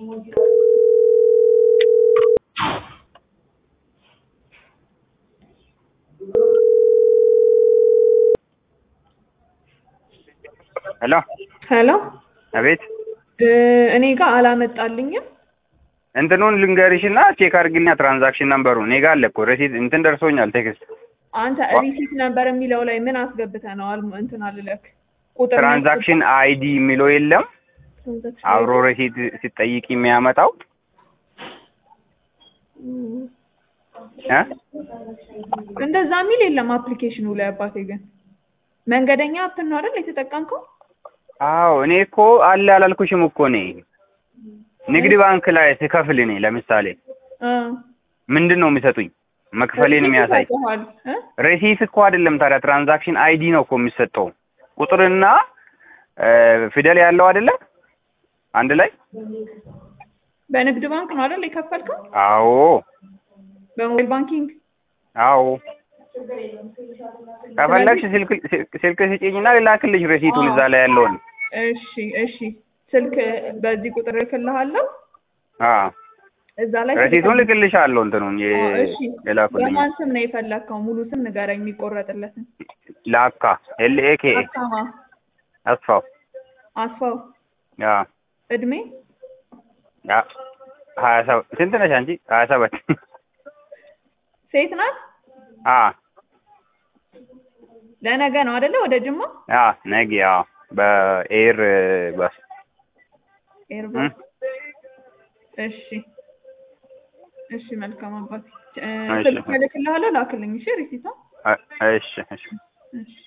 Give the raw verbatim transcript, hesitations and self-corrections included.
ሄሎ ሄሎ አቤት እኔ ጋር አላመጣልኝም እንትኑን ልንገርሽና ቼክ አድርጊና ትራንዛክሽን ነምበሩ እኔ ጋር አለ እኮ ረሲት እንትን ደርሶኛል ቴክስት አንተ ሪሲት ነበር የሚለው ላይ ምን አስገብተናል እንትን አልለክ ቁጥር ትራንዛክሽን አይዲ የሚለው የለም አብሮ ረሲት ሲጠይቅ የሚያመጣው እ እንደዛ የሚል የለም አፕሊኬሽኑ ላይ አባቴ ግን መንገደኛ አፕ ነው አይደል የተጠቀምከው አዎ እኔ እኮ አለ አላልኩሽም እኮ እኔ ንግድ ባንክ ላይ ስከፍል እኔ ለምሳሌ እ ምንድነው የሚሰጡኝ መክፈሌን የሚያሳይ ሬሲት እኮ አይደለም ታዲያ ትራንዛክሽን አይዲ ነው እኮ የሚሰጠው ቁጥርና ፊደል ያለው አይደለ አንድ ላይ በንግድ ባንክ ነው አይደል የከፈልከው አዎ በሞባይል ባንኪንግ አዎ ከፈለግሽ ስልክ ስልክ ስጪኝና ልላክልሽ ሬሲቱን እዛ ላይ ያለውን እሺ እሺ ስልክ በዚህ ቁጥር ልክልሃለሁ አዎ እዛ ላይ ሬሲቱን ልክልሻለሁ እንትኑን የላኩልኝ የማን ስም ነው የፈለከው ሙሉ ስም ንገረኝ የሚቆረጥለትን ላካ ኤል ኤ ኬ አስፋው አስፋው ያ እድሜ ያ ሀያ ሰባት ስንት ነሽ አንቺ ሀያ ሰባት ሴት ናት አ ለነገ ነው አይደለ ወደ ጅማ ያ ነገ ያ በኤር ባስ ኤር ባስ እሺ እሺ መልካም አባት ስልክ ልክልሃለሁ ላክልኝ እሺ ሪሲታ እሺ እሺ